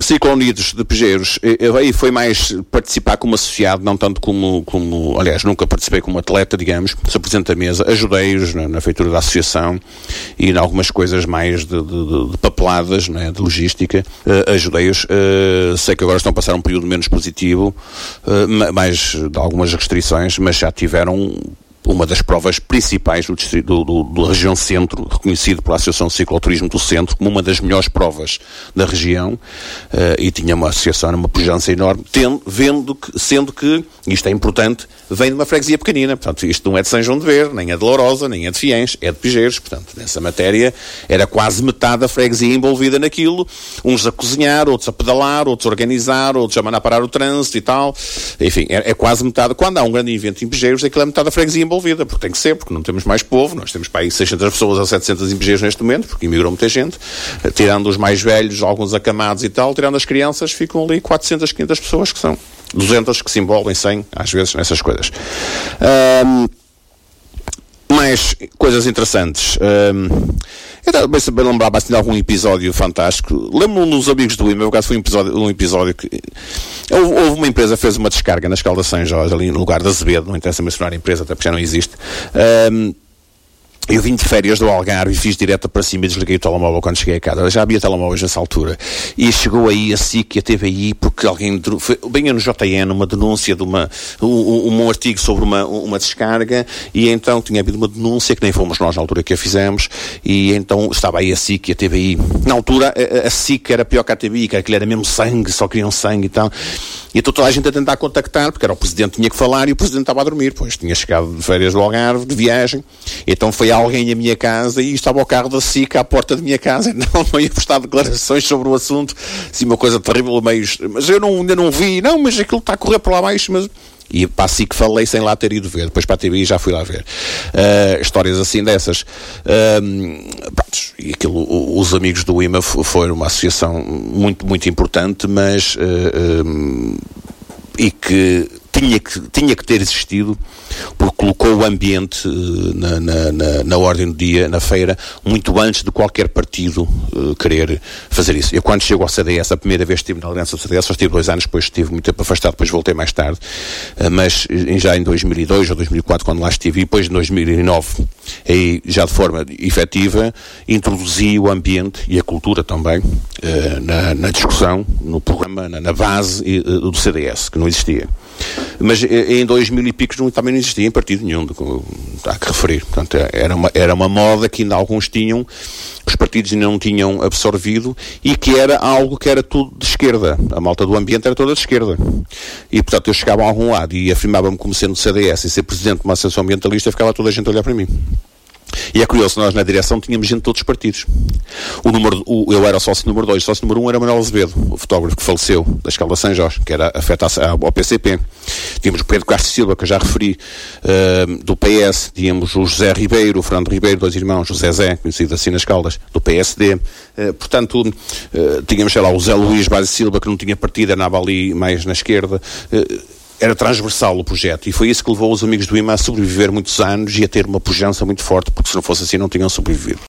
Ciclo Unidos de Pegeiros, aí foi mais participar como associado, não tanto como, aliás, nunca participei como atleta, digamos, sou presidente da mesa, ajudei-os na feitura da associação e em algumas coisas mais de papeladas, né, de logística, ajudei-os, sei que agora estão a passar um período menos positivo, mais de algumas restrições, mas já tiveram uma das provas principais da região centro, reconhecido pela Associação de Cicloturismo do Centro como uma das melhores provas da região, e tinha uma associação, uma pujança enorme, sendo que, isto é importante, vem de uma freguesia pequenina, portanto isto não é de São João de Ver, nem é de Lourosa, nem é de Fiens, é de Pegeiros, portanto nessa matéria era quase metade da freguesia envolvida naquilo, uns a cozinhar, outros a pedalar, outros a organizar, outros a mandar parar o trânsito e tal, enfim, é quase metade. Quando há um grande evento em Pegeiros, aquilo é metade da freguesia envolvida, porque tem que ser, porque não temos mais povo, nós temos para aí 600 pessoas a 700 em Pegeiros neste momento, porque imigrou muita gente, tirando os mais velhos, alguns acamados e tal, tirando as crianças, ficam ali 400, 500 pessoas, que são 200 que se envolvem, 100, às vezes, nessas coisas. Mais coisas interessantes. Eu também lembrava assim de algum episódio fantástico. Lembro-me dos amigos do IMA, no caso foi um episódio que houve uma empresa que fez uma descarga nas Caldas de São Jorge, ali no lugar de Azevedo, não interessa mencionar a empresa, até porque já não existe. Eu vim de férias do Algarve e fiz direto para cima e desliguei o telemóvel quando cheguei a casa. Já havia telemóveis nessa altura. E chegou aí a SIC e a TVI porque alguém vinha no JN uma denúncia de um artigo sobre uma descarga, e então tinha havido uma denúncia que nem fomos nós na altura que a fizemos, e então estava aí a SIC e a TVI. Na altura a SIC era pior que a TVI, que aquilo era mesmo sangue, só queriam sangue e tal. E então toda a gente a tentar contactar, porque era o presidente que tinha que falar e o presidente estava a dormir, pois tinha chegado de férias do Algarve, de viagem. Então foi alguém à minha casa e estava o carro da SIC à porta da minha casa, não ia prestar declarações sobre o assunto, assim, uma coisa terrível, mas eu ainda não vi, mas aquilo está a correr por lá abaixo, mas... E para a SIC falei sem lá ter ido ver, depois para a TVI já fui lá ver. Histórias assim dessas. E aquilo, os amigos do IMA foram uma associação muito, muito importante, mas e que tinha que ter existido, porque colocou o ambiente na ordem do dia, na feira, muito antes de qualquer partido querer fazer isso. Eu, quando chego ao CDS, a primeira vez que estive na liderança do CDS, só estive 2 anos, depois estive muito tempo afastado, depois voltei mais tarde, mas já em 2002 ou 2004, quando lá estive, e depois em 2009, aí já de forma efetiva, introduzi o ambiente e a cultura também na discussão, no programa, na base do CDS, que não existia. Mas em 2000 e picos também não existia em partido nenhum, há que referir. Portanto, era uma moda que ainda alguns tinham, os partidos ainda não tinham absorvido, e que era algo que era tudo de esquerda. A malta do ambiente era toda de esquerda. E, portanto, eu chegava a algum lado e afirmava-me como sendo CDS e ser presidente de uma associação ambientalista, ficava toda a gente a olhar para mim. E é curioso, nós na direção tínhamos gente de todos os partidos. Eu era o sócio número 2, o sócio número 1 era Manuel Azevedo, o fotógrafo que faleceu da Caldas de São Jorge, que era afetado ao PCP. Tínhamos o Pedro Castro Silva, que eu já referi, do PS. Tínhamos o José Ribeiro, o Fernando Ribeiro, 2 irmãos, o Zezé, conhecido assim nas Caldas, do PSD. Portanto, tínhamos, sei lá, o Zé Luís Vaz Silva, que não tinha partido, andava ali mais na esquerda. Era transversal o projeto, e foi isso que levou os amigos do IMA a sobreviver muitos anos e a ter uma pujança muito forte, porque se não fosse assim não tinham sobrevivido.